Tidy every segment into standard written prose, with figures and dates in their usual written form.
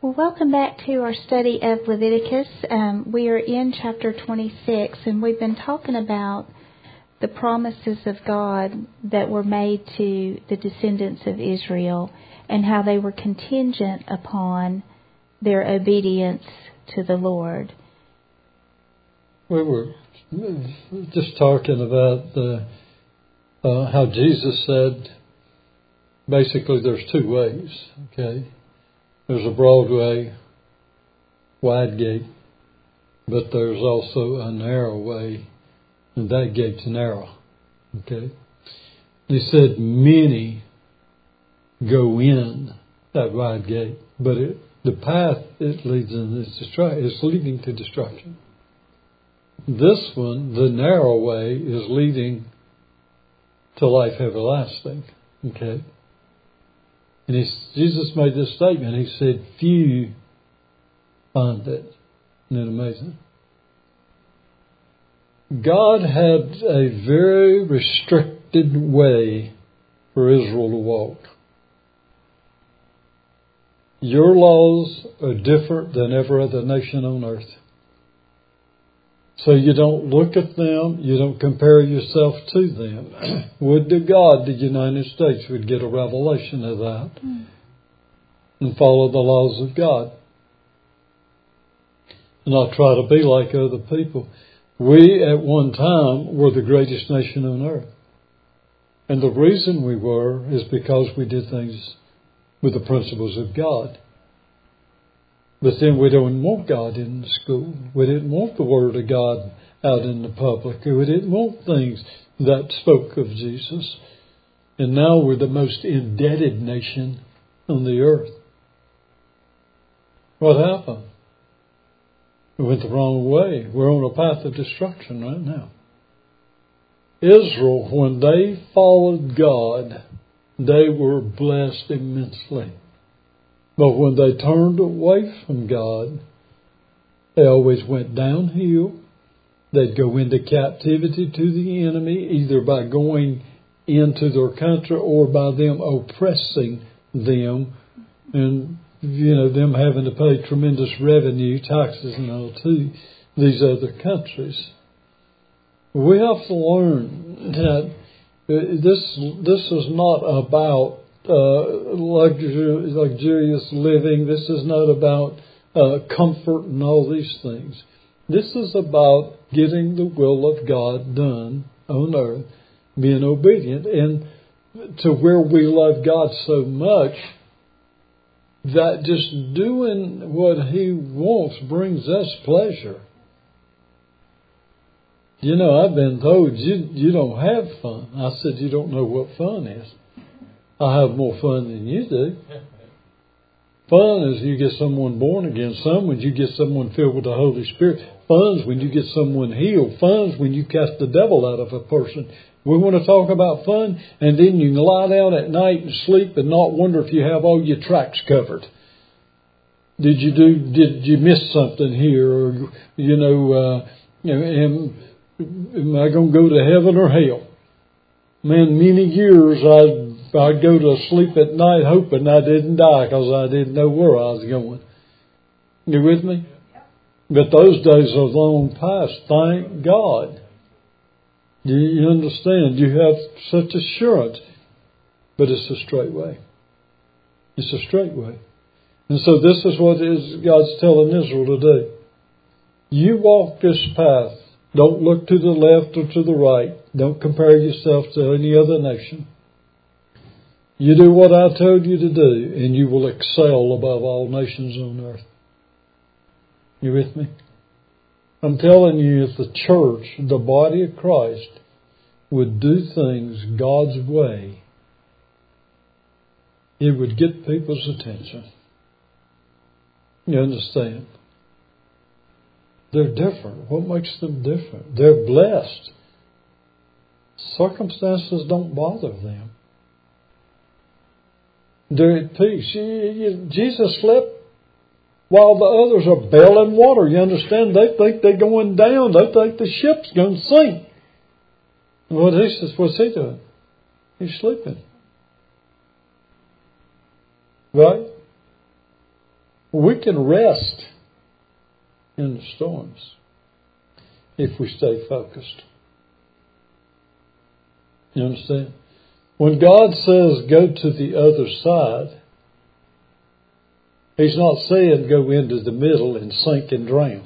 Well, welcome back to our study of Leviticus. We are in chapter 26, and we've been talking about the promises of God that were made to the descendants of Israel and how they were contingent upon their obedience to the Lord. We were just talking about how Jesus said, basically there's two ways, okay? There's a broad way, wide gate, but there's also a narrow way, and that gate's narrow, okay? He said many go in that wide gate, but the path it leads in is leading to destruction. This one, the narrow way, is leading to life everlasting, okay? And Jesus made this statement. He said, few find it. Isn't it amazing? God had a very restricted way for Israel to walk. Your laws are different than every other nation on earth. So you don't look at them, you don't compare yourself to them. Would to God the United States would get a revelation of that and follow the laws of God. And not try to be like other people. We at one time were the greatest nation on earth. And the reason we were is because we did things with the principles of God. But then we don't want God in the school. We didn't want the Word of God out in the public. We didn't want things that spoke of Jesus. And now we're the most indebted nation on the earth. What happened? We went the wrong way. We're on a path of destruction right now. Israel, when they followed God, they were blessed immensely. But when they turned away from God, they always went downhill. They'd go into captivity to the enemy, either by going into their country or by them oppressing them and, them having to pay tremendous revenue, taxes and all to these other countries. We have to learn that this is not about luxurious living. This is not about comfort and all these things. This is about getting the will of God done on earth, being obedient, and to where we love God so much that just doing what He wants brings us pleasure. I've been told you don't have fun. I said, you don't know what fun is. I have more fun than you do. Fun is you get someone born again. Fun when you get someone filled with the Holy Spirit. Fun is when you get someone healed. Fun is when you cast the devil out of a person. We want to talk about fun, and then you can lie down at night and sleep and not wonder if you have all your tracks covered. Did you miss something here? Or, am I going to go to heaven or hell? Man, many years I'd go to sleep at night hoping I didn't die because I didn't know where I was going. You with me? But those days are long past. Thank God. Do you understand? You have such assurance. But it's a straight way. It's a straight way. And so this is what God's telling Israel to do. You walk this path. Don't look to the left or to the right. Don't compare yourself to any other nation. You do what I told you to do, and you will excel above all nations on earth. You with me? I'm telling you, if the church, the body of Christ, would do things God's way, it would get people's attention. You understand? They're different. What makes them different? They're blessed. Circumstances don't bother them. They're at peace. Jesus slept while the others are bailing water. You understand? They think they're going down. They think the ship's going to sink. What's he doing? He's sleeping. Right? We can rest in the storms if we stay focused. You understand? When God says go to the other side, He's not saying go into the middle and sink and drown.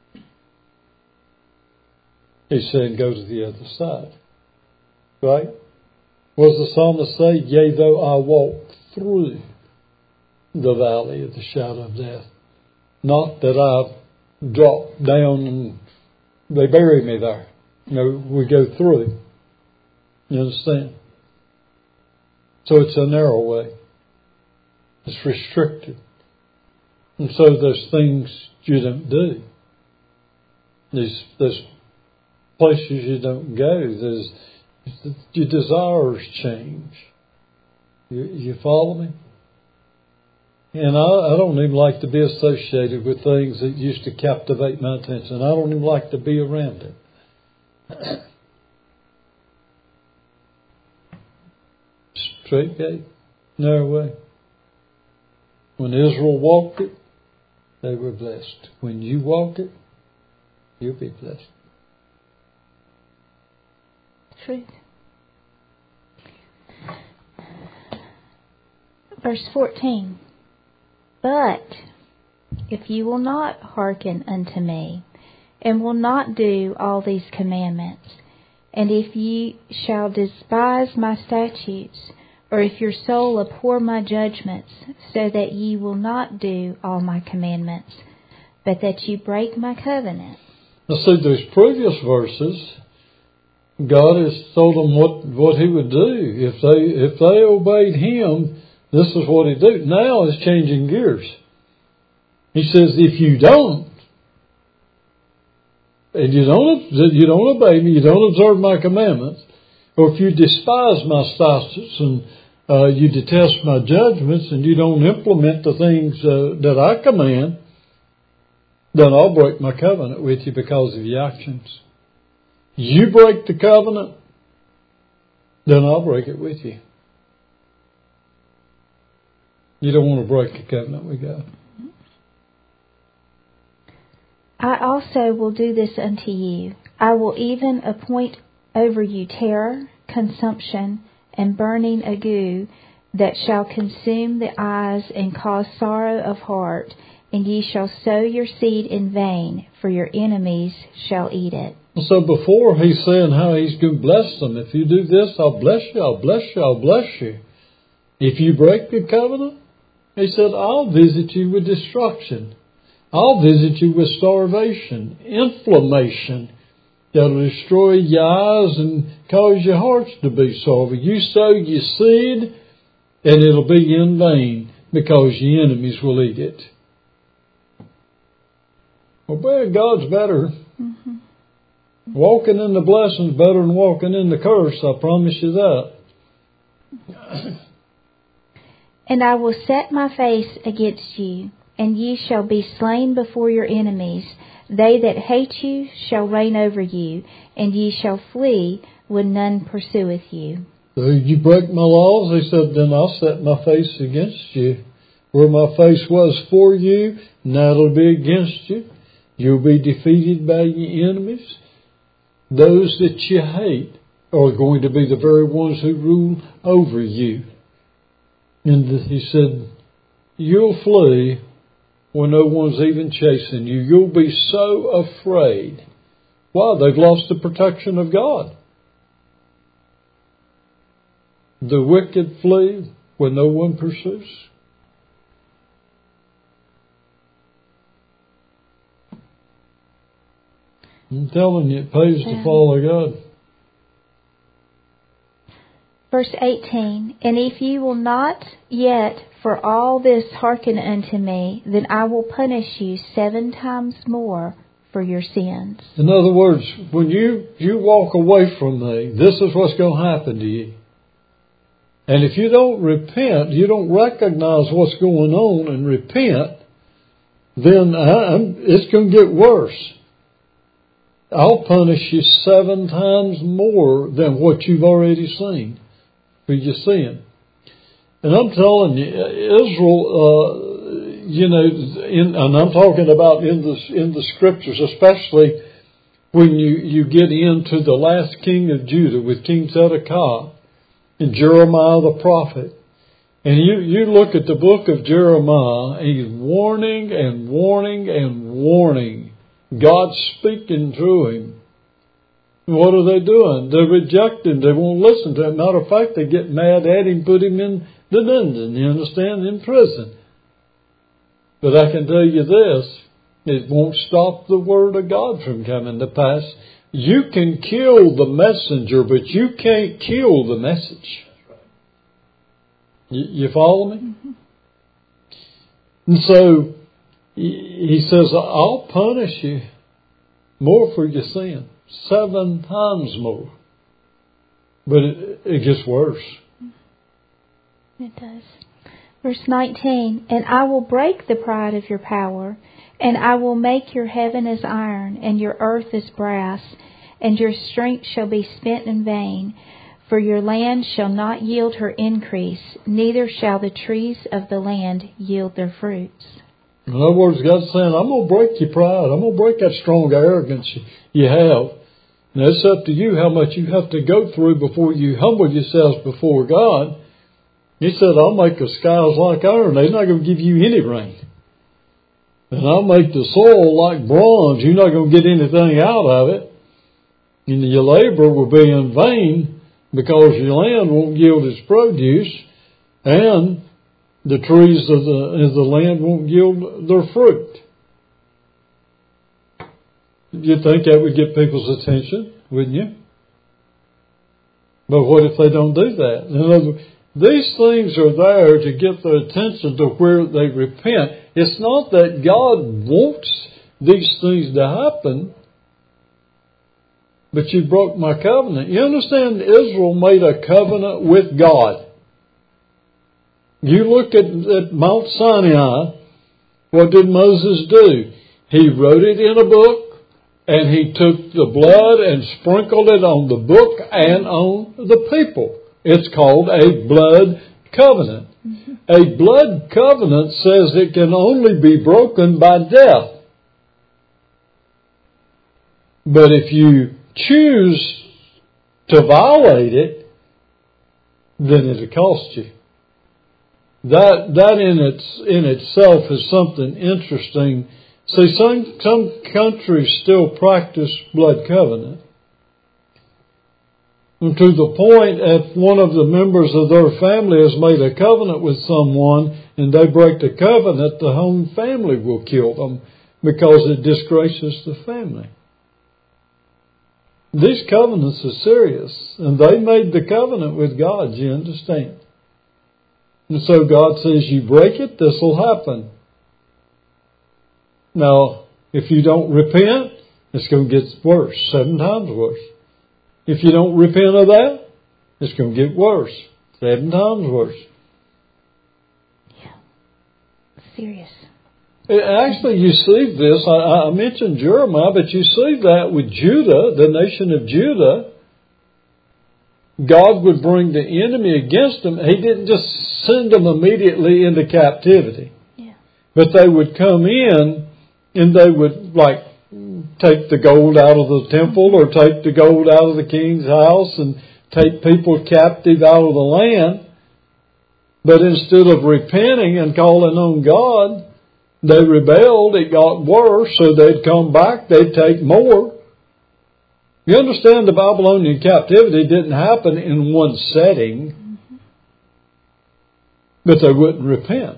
He's saying go to the other side. Right? What does the psalmist say? Yea, though I walk through the valley of the shadow of death. Not that I drop down and they bury me there. No, we go through. You understand? So it's a narrow way. It's restricted. And so there's things you don't do. There's places you don't go. Your desires change. You follow me? And I don't even like to be associated with things that used to captivate my attention. I don't even like to be around it. Straight gate, narrow way. When Israel walked it, they were blessed. When you walk it, you'll be blessed. Truth. Verse 14. But if you will not hearken unto me, and will not do all these commandments, and if ye shall despise my statutes, or if your soul abhor my judgments, so that ye will not do all my commandments, but that you break my covenant. Now see, those previous verses, God has told them what He would do. If they obeyed Him, this is what He'd do. Now it's changing gears. He says, if you don't, and you don't obey me, you don't observe my commandments, or if you despise my statutes and you detest my judgments and you don't implement the things that I command, then I'll break my covenant with you because of your actions. You break the covenant, then I'll break it with you. You don't want to break the covenant with God. I also will do this unto you. I will even appoint over you terror, consumption, and burning ague that shall consume the eyes and cause sorrow of heart, and ye shall sow your seed in vain, for your enemies shall eat it. So before He's saying how He's going to bless them. If you do this, I'll bless you, I'll bless you, I'll bless you. If you break the covenant, He said, I'll visit you with destruction. I'll visit you with starvation, inflammation that'll destroy your eyes and cause your hearts to be sorry. You sow your seed and it'll be in vain because your enemies will eat it. Well, boy, God's better. Mm-hmm. Walking in the blessing's better than walking in the curse, I promise you that. And I will set my face against you, and ye shall be slain before your enemies. They that hate you shall reign over you, and ye shall flee when none pursueth you. So you break my laws, He said, then I'll set my face against you. Where my face was for you, now it'll be against you. You'll be defeated by your enemies. Those that you hate are going to be the very ones who rule over you. And He said, you'll flee when no one's even chasing you. You'll be so afraid. Why? They've lost the protection of God. The wicked flee when no one pursues. I'm telling you, it pays to follow God. Verse 18, and if ye will not yet for all this hearken unto me, then I will punish you 7 times more for your sins. In other words, when you walk away from me, this is what's going to happen to you. And if you don't repent, you don't recognize what's going on and repent, then it's going to get worse. I'll punish you 7 times more than what you've already seen for your sin. And I'm telling you, Israel, you know, and I'm talking about in the scriptures, especially when you get into the last king of Judah with King Zedekiah and Jeremiah the prophet. And you look at the book of Jeremiah, and he's warning and warning and warning. God's speaking through him. What are they doing? They're rejecting. They won't listen to him. Matter of fact, they get mad at him, put him in the dungeon, you understand, in prison. But I can tell you this, it won't stop the word of God from coming to pass. You can kill the messenger, but you can't kill the message. You follow me? Mm-hmm. And so he says, I'll punish you more for your sin. 7 times more. But it gets worse. It does. Verse 19, and I will break the pride of your power, and I will make your heaven as iron, and your earth as brass, and your strength shall be spent in vain. For your land shall not yield her increase, neither shall the trees of the land yield their fruits. In other words, God's saying, I'm going to break your pride. I'm going to break that strong arrogance you have. Now, it's up to you how much you have to go through before you humble yourselves before God. He said, I'll make the skies like iron. They're not going to give you any rain. And I'll make the soil like bronze. You're not going to get anything out of it. And your labor will be in vain because your land won't yield its produce. And the trees of the land won't yield their fruit. You'd think that would get people's attention, wouldn't you? But what if they don't do that? In other words, these things are there to get their attention to where they repent. It's not that God wants these things to happen, but you broke my covenant. You understand, Israel made a covenant with God. You look at Mount Sinai, what did Moses do? He wrote it in a book, and he took the blood and sprinkled it on the book and on the people. It's called a blood covenant. Mm-hmm. A blood covenant says it can only be broken by death. But if you choose to violate it, then it'll cost you. That in itself is something interesting. See, some countries still practice blood covenant. And to the point, if one of the members of their family has made a covenant with someone and they break the covenant, the whole family will kill them because it disgraces the family. These covenants are serious, and they made the covenant with God, you understand? And so God says, you break it, this will happen. Now, if you don't repent, it's going to get worse, 7 times worse. If you don't repent of that, it's going to get worse, 7 times worse. Yeah, serious. Actually, you see this, I mentioned Jeremiah, but you see that with Judah, the nation of Judah. God would bring the enemy against them. He didn't just send them immediately into captivity. Yeah. But they would come in and they would take the gold out of the temple or take the gold out of the king's house and take people captive out of the land. But instead of repenting and calling on God, they rebelled. It got worse, so they'd come back. They'd take more. You understand, the Babylonian captivity didn't happen in one setting, but they wouldn't repent.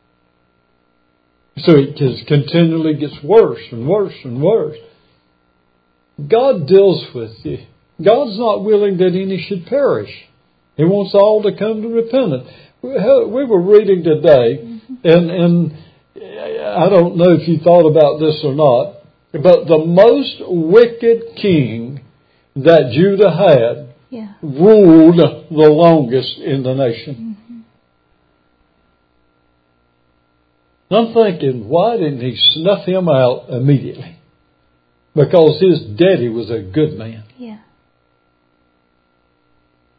So it just continually gets worse and worse and worse. God deals with you. God's not willing that any should perish. He wants all to come to repentance. We were reading today, and I don't know if you thought about this or not, but the most wicked king that Judah had ruled the longest in the nation. Mm-hmm. I'm thinking, why didn't he snuff him out immediately? Because his daddy was a good man. Yeah.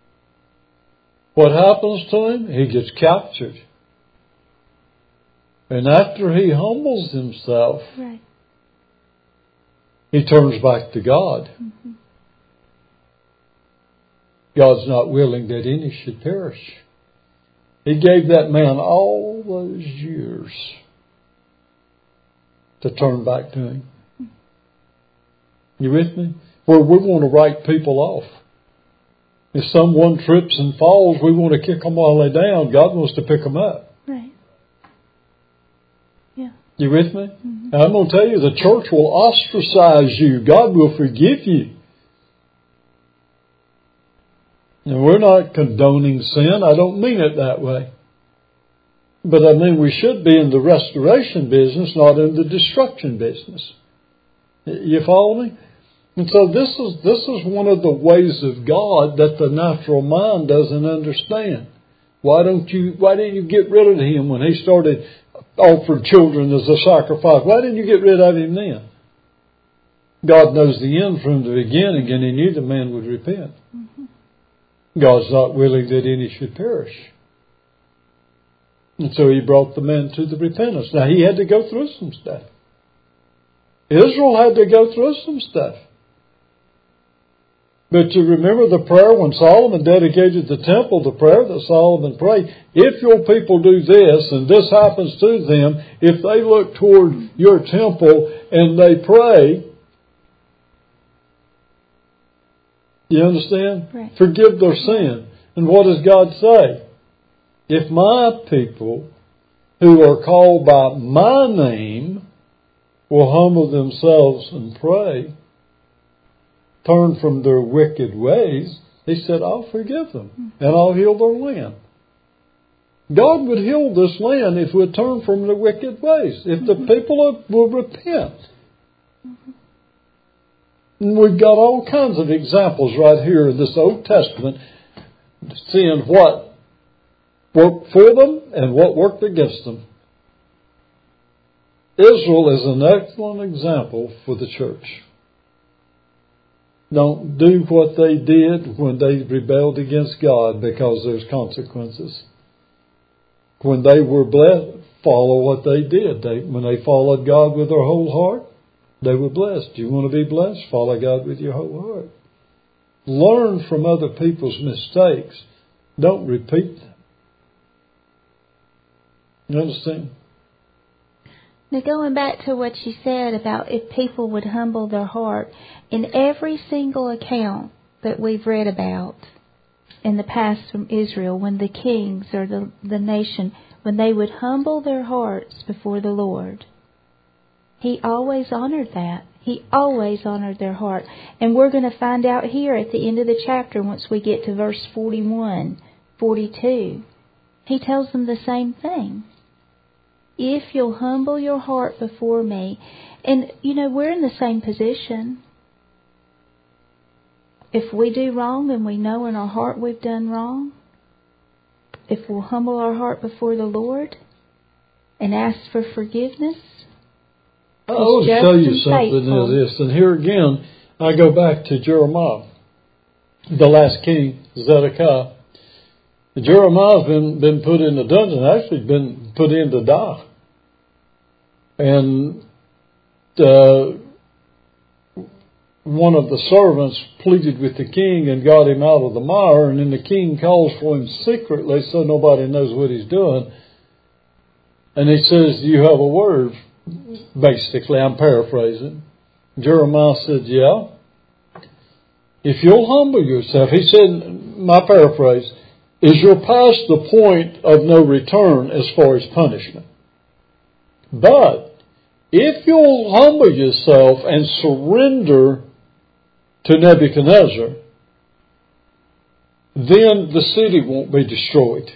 What happens to him? He gets captured. And after he humbles himself, right. he turns back to God. Mm-hmm. God's not willing that any should perish. He gave that man all those years to turn back to Him. You with me? Where we want to write people off. If someone trips and falls, we want to kick them while they're down. God wants to pick them up. Right. Yeah. You with me? Mm-hmm. And I'm going to tell you, the church will ostracize you. God will forgive you. And we're not condoning sin. I don't mean it that way. But I mean we should be in the restoration business, not in the destruction business. You follow me? And so this is one of the ways of God that the natural mind doesn't understand. Why didn't you get rid of Him when He started offering children as a sacrifice? Why didn't you get rid of Him then? God knows the end from the beginning, and He knew the man would repent. Mm-hmm. God's not willing that any should perish. And so He brought the man to the repentance. Now, he had to go through some stuff. Israel had to go through some stuff. But you remember the prayer when Solomon dedicated the temple, the prayer that Solomon prayed, if your people do this and this happens to them, if they look toward your temple and they pray, you understand? Right. Forgive their sin. And what does God say? If my people who are called by my name will humble themselves and pray, turn from their wicked ways, He said, I'll forgive them and I'll heal their land. God would heal this land if we turn from the wicked ways, if the people will repent. And we've got all kinds of examples right here in this Old Testament, seeing what worked for them and what worked against them. Israel is an excellent example for the church. Don't do what they did when they rebelled against God, because there's consequences. When they were blessed, follow what they did. When they followed God with their whole heart, they were blessed. You want to be blessed? Follow God with your whole heart. Learn from other people's mistakes. Don't repeat them. You understand? Now, going back to what you said about if people would humble their heart, in every single account that we've read about in the past from Israel, when the kings or the nation, when they would humble their hearts before the Lord, He always honored that. He always honored their heart. And we're going to find out here at the end of the chapter, once we get to verse 41, 42, He tells them the same thing. If you'll humble your heart before me. And, we're in the same position. If we do wrong and we know in our heart we've done wrong, if we'll humble our heart before the Lord and ask for forgiveness, I want to tell you something of this. And here again, I go back to Jeremiah, the last king, Zedekiah. Jeremiah's been put in the dungeon, actually been put in to die. And one of the servants pleaded with the king and got him out of the mire, and then the king calls for him secretly so nobody knows what he's doing. And he says, "Do you have a word?" Basically, I'm paraphrasing. Jeremiah said, "Yeah. If you'll humble yourself," he said, my paraphrase, "is you're past the point of no return as far as punishment. But if you'll humble yourself and surrender to Nebuchadnezzar, then the city won't be destroyed.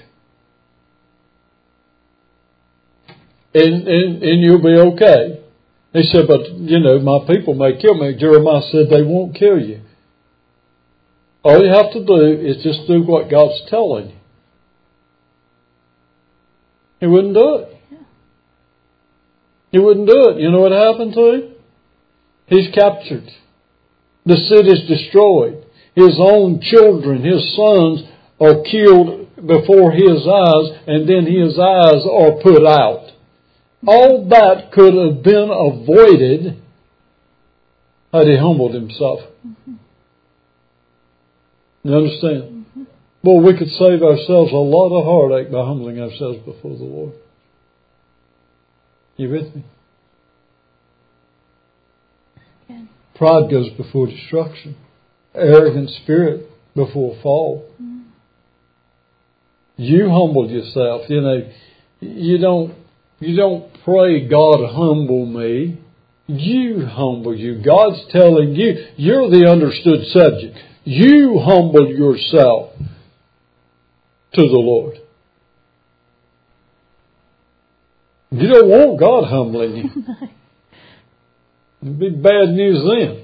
And you'll be okay." He said, "But, my people may kill me." Jeremiah said, "They won't kill you. All you have to do is just do what God's telling you." He wouldn't do it. He wouldn't do it. You know what happened to him? He's captured. The city's destroyed. His own children, his sons, are killed before his eyes, and then his eyes are put out. All that could have been avoided had he humbled himself. You understand? Well, we could save ourselves a lot of heartache by humbling ourselves before the Lord. You with me? Good. Pride goes before destruction. Arrogant spirit before fall. You humble yourself. You know, you don't pray, God humble me. You humble you. God's telling you, you're the understood subject. You humble yourself to the Lord. You don't want God humbling you. It'd be bad news then.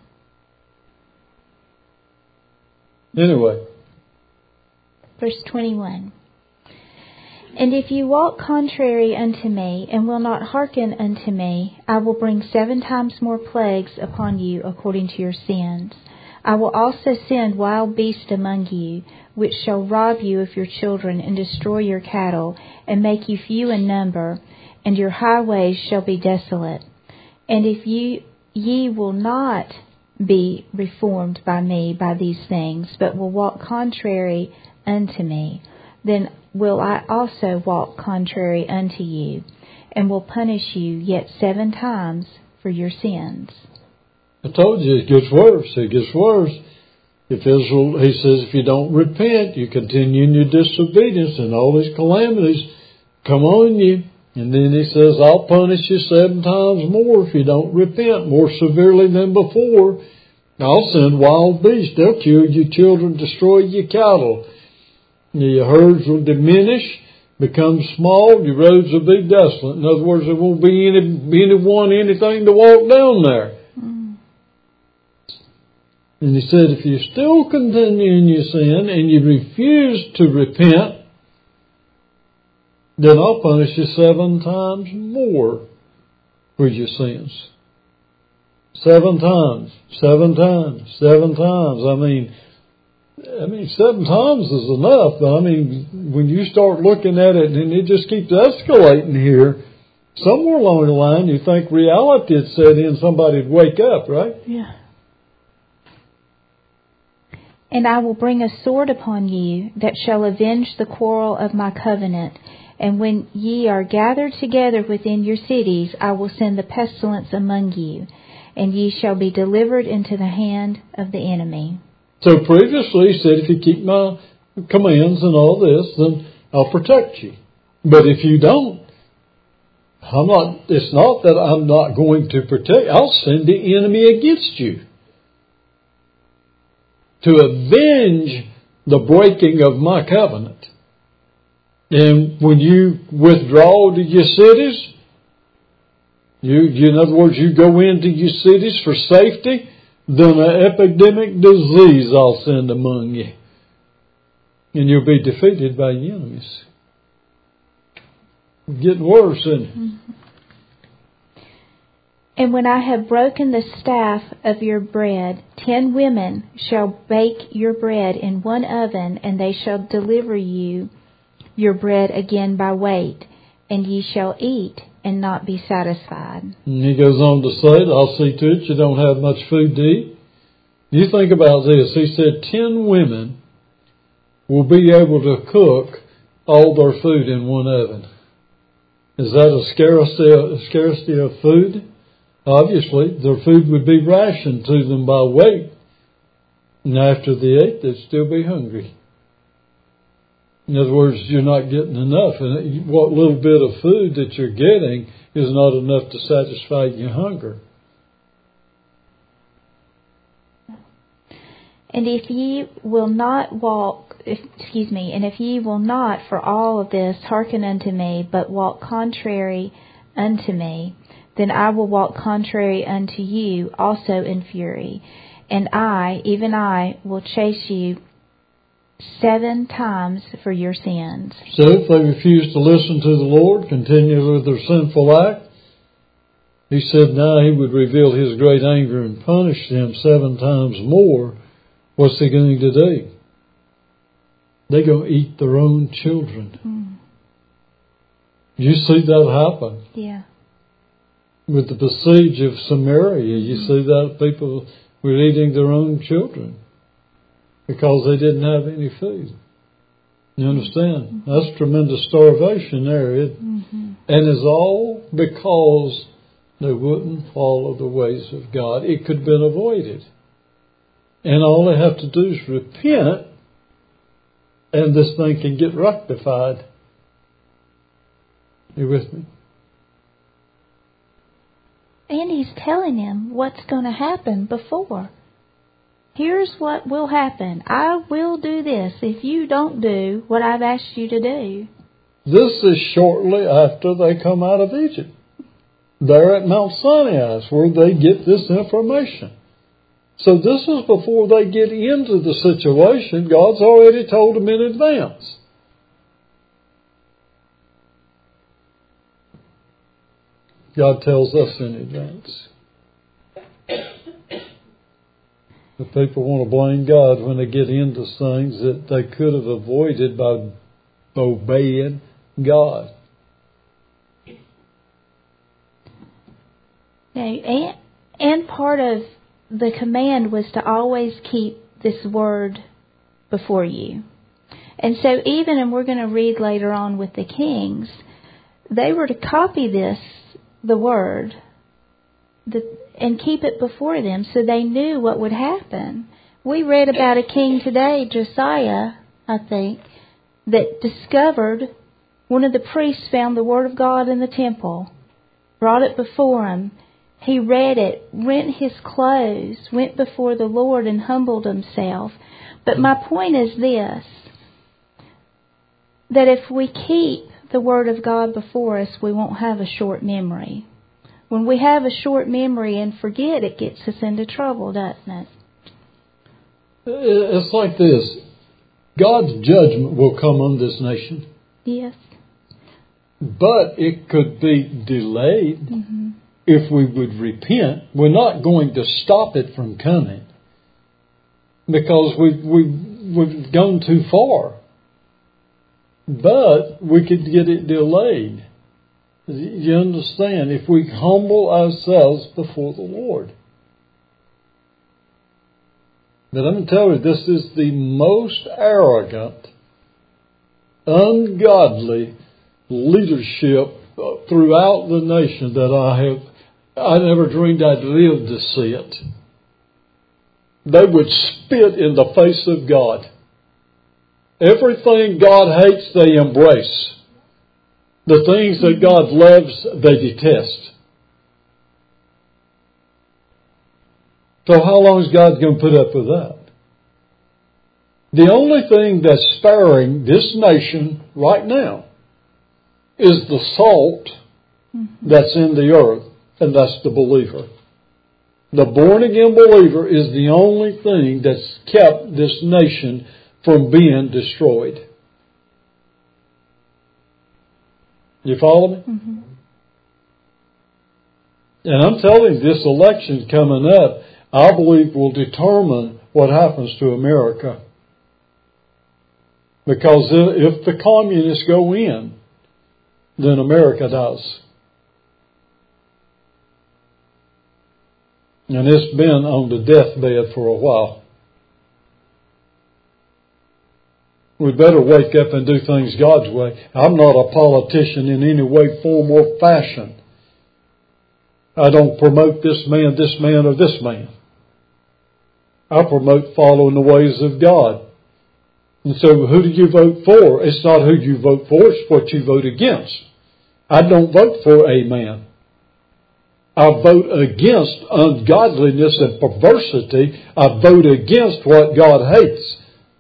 Anyway. Verse 21. And if you walk contrary unto me, and will not hearken unto me, I will bring 7 times more plagues upon you according to your sins. I will also send wild beasts among you, which shall rob you of your children, and destroy your cattle, and make you few in number, and your highways shall be desolate. And if ye will not be reformed by me by these things, but will walk contrary unto me, then will I also walk contrary unto you, and will punish you yet 7 times for your sins. I told you it gets worse. It gets worse. If Israel, he says, if you don't repent, you continue in your disobedience, and all these calamities come on you. And then he says, I'll punish you 7 times more if you don't repent, more severely than before. I'll send wild beasts. They'll kill your children, destroy your cattle. Your herds will diminish, become small, your roads will be desolate. In other words, there won't be anything to walk down there. And he said, if you still continue in your sin and you refuse to repent, then I'll punish you 7 times more for your sins. 7 times, 7 times, 7 times. I mean, 7 times is enough, but I mean, when you start looking at it and it just keeps escalating here, somewhere along the line you think reality had set in, somebody'd wake up, right? Yeah. And I will bring a sword upon you that shall avenge the quarrel of my covenant. And when ye are gathered together within your cities, I will send the pestilence among you, and ye shall be delivered into the hand of the enemy. So previously he said, if you keep my commands and all this, then I'll protect you. But if you don't, it's not that I'm not going to protect. I'll send the enemy against you to avenge the breaking of my covenant. And when you withdraw to your cities, in other words, you go into your cities for safety, then an epidemic disease I'll send among you. And you'll be defeated by your enemies. It's getting worse, isn't it? And when I have broken the staff of your bread, 10 women shall bake your bread in one oven, and they shall deliver you your bread again by weight, and ye shall eat and not be satisfied. And he goes on to say, I'll see to it you don't have much food to eat. You think about this. He said 10 women will be able to cook all their food in one oven. Is that a scarcity of food? Obviously, their food would be rationed to them by weight. And after they ate, they'd still be hungry. In other words, you're not getting enough. And what little bit of food that you're getting is not enough to satisfy your hunger. And if ye will not for all of this hearken unto me, but walk contrary unto me, then I will walk contrary unto you also in fury. And I, even I, will chase you 7 times for your sins. So if they refuse to listen to the Lord, continue with their sinful act, he said now he would reveal his great anger and punish them 7 times more. What's he going to do? They're going to eat their own children. You see that happen. Yeah. With the besiege of Samaria, you see that people were eating their own children because they didn't have any food. You understand? That's tremendous starvation there. And it's all because they wouldn't follow the ways of God. It could have been avoided. And all they have to do is repent, and this thing can get rectified. You with me? And he's telling him what's going to happen before. Here's what will happen. I will do this if you don't do what I've asked you to do. This is shortly after they come out of Egypt. They're at Mount Sinai where they get this information. So this is before they get into the situation. God's already told them in advance. God tells us in advance. The people want to blame God when they get into things that they could have avoided by obeying God. Now, and part of the command was to always keep this word before you. And so even, and we're going to read later on with the kings, they were to copy the word, and keep it before them so they knew what would happen. We read about a king today, Josiah, I think, that discovered one of the priests found the Word of God in the temple, brought it before him. He read it, rent his clothes, went before the Lord and humbled himself. But my point is this, that if we keep the Word of God before us, we won't have a short memory. When we have a short memory and forget, it gets us into trouble, doesn't it? It's like this. God's judgment will come on this nation. Yes. But it could be delayed if we would repent. We're not going to stop it from coming because we've gone too far. But we could get it delayed. You understand? If we humble ourselves before the Lord. But I'm going to tell you, this is the most arrogant, ungodly leadership throughout the nation that I never dreamed I'd live to see it. They would spit in the face of God. Everything God hates, they embrace. The things that God loves, they detest. So how long is God going to put up with that? The only thing that's sparing this nation right now is the salt that's in the earth, and that's the believer. The born-again believer is the only thing that's kept this nation from being destroyed. You follow me? And I'm telling you, this election coming up, I believe will determine what happens to America. Because if the communists go in, then America does. And it's been on the deathbed for a while. We better wake up and do things God's way. I'm not a politician in any way, form, or fashion. I don't promote this man, or this man. I promote following the ways of God. And so who do you vote for? It's not who you vote for, it's what you vote against. I don't vote for a man. I vote against ungodliness and perversity. I vote against what God hates.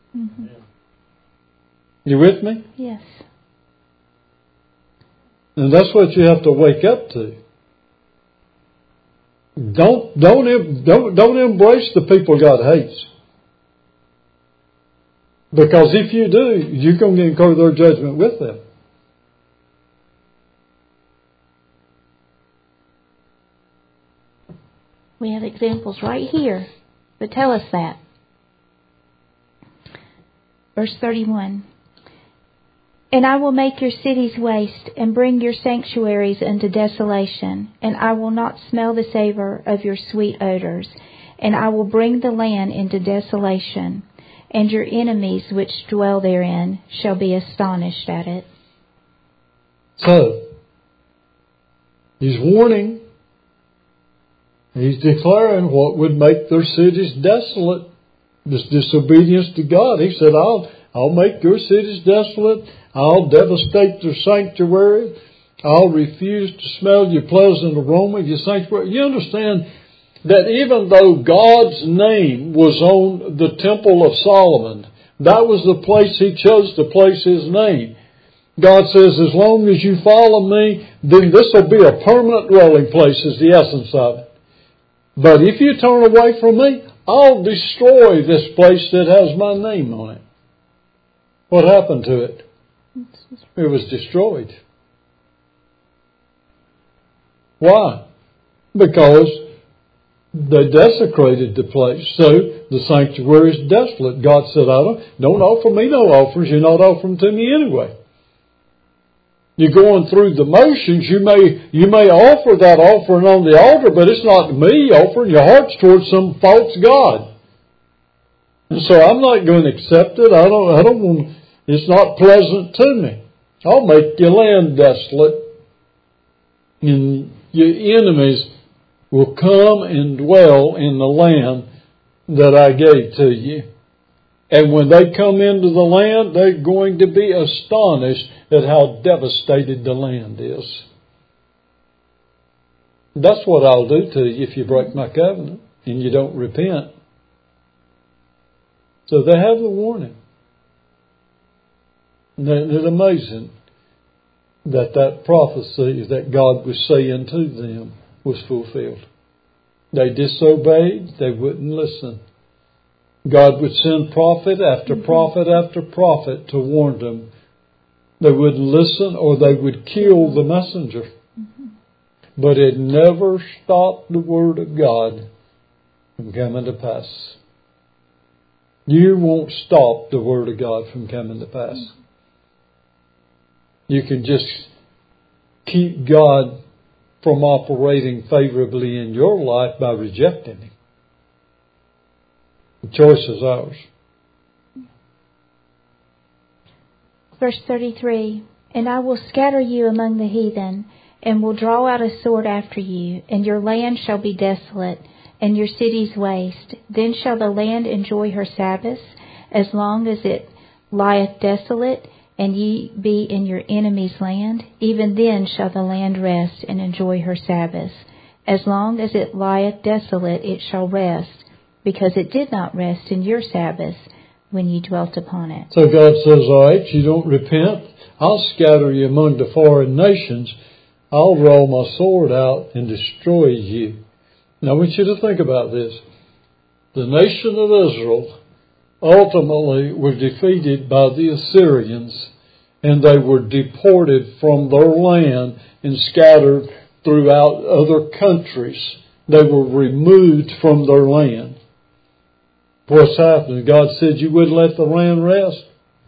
You with me? Yes. And that's what you have to wake up to. Don't embrace the people God hates. Because if you do, you're going to incur their judgment with them. We have examples right here that tell us that. Verse 31. And I will make your cities waste, and bring your sanctuaries into desolation, and I will not smell the savor of your sweet odors, and I will bring the land into desolation, and your enemies which dwell therein shall be astonished at it. So, he's warning, he's declaring what would make their cities desolate, this disobedience to God. He said, I'll make your cities desolate. I'll devastate their sanctuary. I'll refuse to smell your pleasant aroma of your sanctuary. You understand that even though God's name was on the Temple of Solomon, that was the place He chose to place His name. God says, as long as you follow me, then this will be a permanent dwelling place, is the essence of it. But if you turn away from me, I'll destroy this place that has my name on it. What happened to it? It was destroyed. Why? Because they desecrated the place. So the sanctuary is desolate. God said, don't offer me no offers. You're not offering to me anyway. You're going through the motions. You may offer that offering on the altar, but it's not me offering. Your heart's towards some false god. And so I'm not going to accept it. I don't want. It's not pleasant to me. I'll make your land desolate, and your enemies will come and dwell in the land that I gave to you. And when they come into the land, they're going to be astonished at how devastated the land is. That's what I'll do to you if you break my covenant and you don't repent. So they have the warning. And it's amazing that prophecy that God was saying to them was fulfilled. They disobeyed. They wouldn't listen. God would send prophet after prophet after prophet to warn them. They wouldn't listen, or they would kill the messenger. But it never stopped the word of God from coming to pass. You won't stop the word of God from coming to pass. You can just keep God from operating favorably in your life by rejecting Him. The choice is ours. Verse 33, and I will scatter you among the heathen, and will draw out a sword after you, and your land shall be desolate, and your cities waste. Then shall the land enjoy her Sabbaths, as long as it lieth desolate, and ye be in your enemy's land. Even then shall the land rest and enjoy her Sabbaths. As long as it lieth desolate, it shall rest, because it did not rest in your Sabbaths when ye dwelt upon it. So God says, all right, you don't repent, I'll scatter you among the foreign nations. I'll roll my sword out and destroy you. Now I want you to think about this. The nation of Israel ultimately were defeated by the Assyrians, and they were deported from their land and scattered throughout other countries. They were removed from their land. What's happening? God said you wouldn't let the land rest.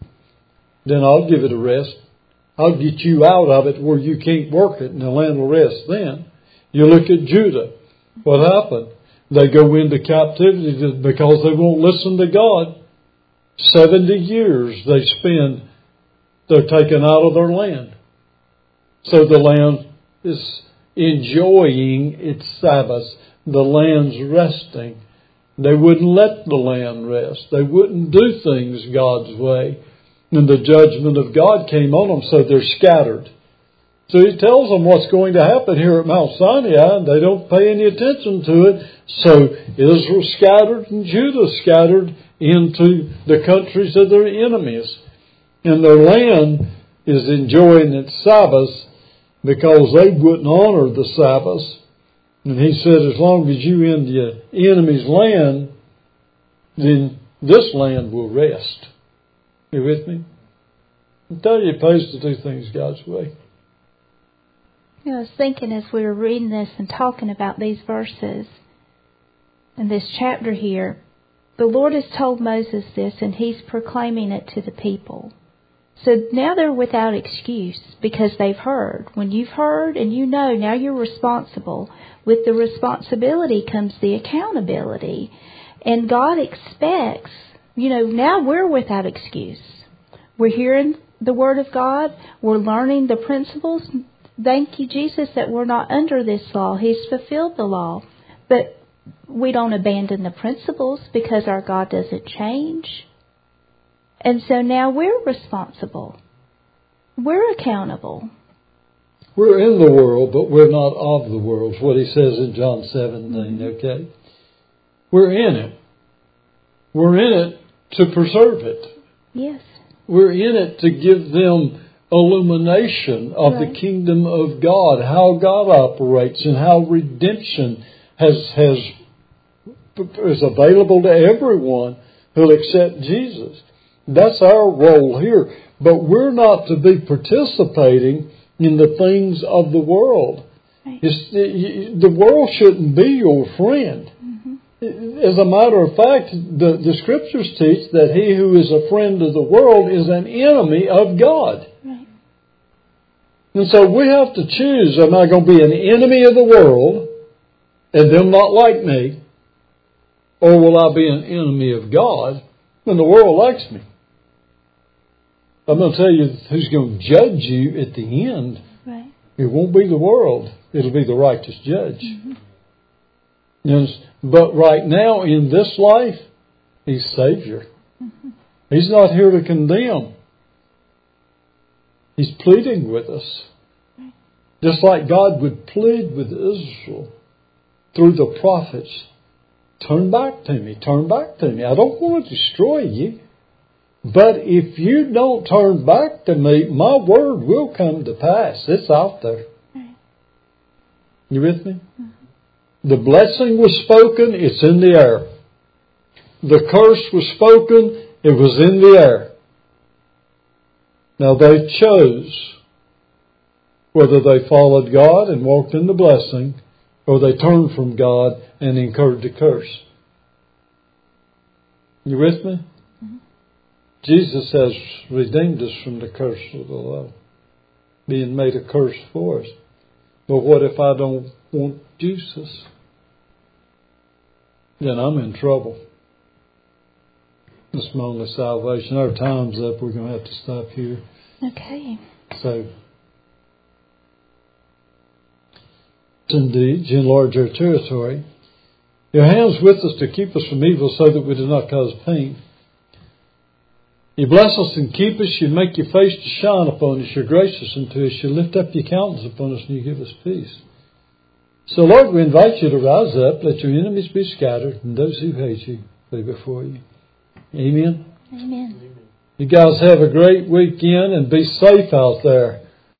Then I'll give it a rest. I'll get you out of it where you can't work it, and the land will rest then. You look at Judah. What happened? They go into captivity because they won't listen to God. 70 years they spend, they're taken out of their land. So the land is enjoying its Sabbaths. The land's resting. They wouldn't let the land rest. They wouldn't do things God's way. And the judgment of God came on them, so they're scattered. So He tells them what's going to happen here at Mount Sinai, and they don't pay any attention to it. So Israel scattered and Judah scattered into the countries of their enemies. And their land is enjoying its Sabbaths because they wouldn't honor the Sabbaths. And He said, as long as you're in the enemy's land, then this land will rest. You with me? I tell you, it pays to do things God's way. I was thinking as we were reading this and talking about these verses in this chapter here, the Lord has told Moses this, and He's proclaiming it to the people. So now they're without excuse because they've heard. When you've heard and you know, now you're responsible. With the responsibility comes the accountability. And God expects, now we're without excuse. We're hearing the Word of God. We're learning the principles. Thank you, Jesus, that we're not under this law. He's fulfilled the law. But we don't abandon the principles because our God doesn't change. And so now we're responsible. We're accountable. We're in the world, but we're not of the world. Is what he says in John 17, okay? We're in it. We're in it to preserve it. Yes. We're in it to give them illumination of the kingdom of God, how God operates and how redemption is available to everyone who'll accept Jesus. That's our role here. But we're not to be participating in the things of the world. Right. The world shouldn't be your friend. As a matter of fact, the Scriptures teach that he who is a friend of the world is an enemy of God. Right. And so we have to choose, am I going to be an enemy of the world and them not like me? Or will I be an enemy of God when the world likes me? I'm going to tell you who's going to judge you at the end. Right. It won't be the world. It'll be the righteous judge. But right now in this life, He's Savior. He's not here to condemn. He's pleading with us. Just like God would plead with Israel through the prophets. Turn back to me. Turn back to me. I don't want to destroy you. But if you don't turn back to me, my word will come to pass. It's out there. You with me? The blessing was spoken, it's in the air. The curse was spoken, it was in the air. Now they chose whether they followed God and walked in the blessing, or they turned from God and incurred the curse. You with me? Jesus has redeemed us from the curse of the law, being made a curse for us. But what if I don't want Jesus? Then I'm in trouble. This moment of salvation. Our time's up. We're going to have to stop here. Okay. So, indeed, to enlarge our territory. Your hand's with us to keep us from evil so that we do not cause pain. You bless us and keep us. You make your face to shine upon us. You're gracious unto us. You lift up your countenance upon us and you give us peace. So, Lord, we invite you to rise up. Let your enemies be scattered and those who hate you flee before you. Amen. Amen. You guys have a great weekend and be safe out there.